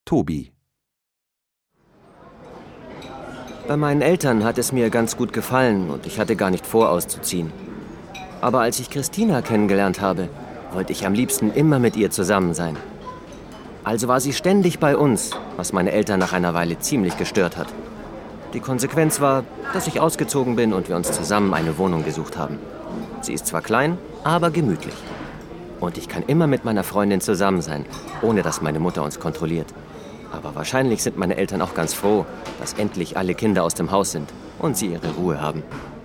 Tobi. Bei meinen Eltern hat es mir ganz gut gefallen und ich hatte gar nicht vor, auszuziehen. Aber als ich Christina kennengelernt habe, wollte ich am liebsten immer mit ihr zusammen sein. Also war sie ständig bei uns, was meine Eltern nach einer Weile ziemlich gestört hat. Die Konsequenz war, dass ich ausgezogen bin und wir uns zusammen eine Wohnung gesucht haben. Sie ist zwar klein, aber gemütlich. Und ich kann immer mit meiner Freundin zusammen sein, ohne dass meine Mutter uns kontrolliert. Aber wahrscheinlich sind meine Eltern auch ganz froh, dass endlich alle Kinder aus dem Haus sind und sie ihre Ruhe haben.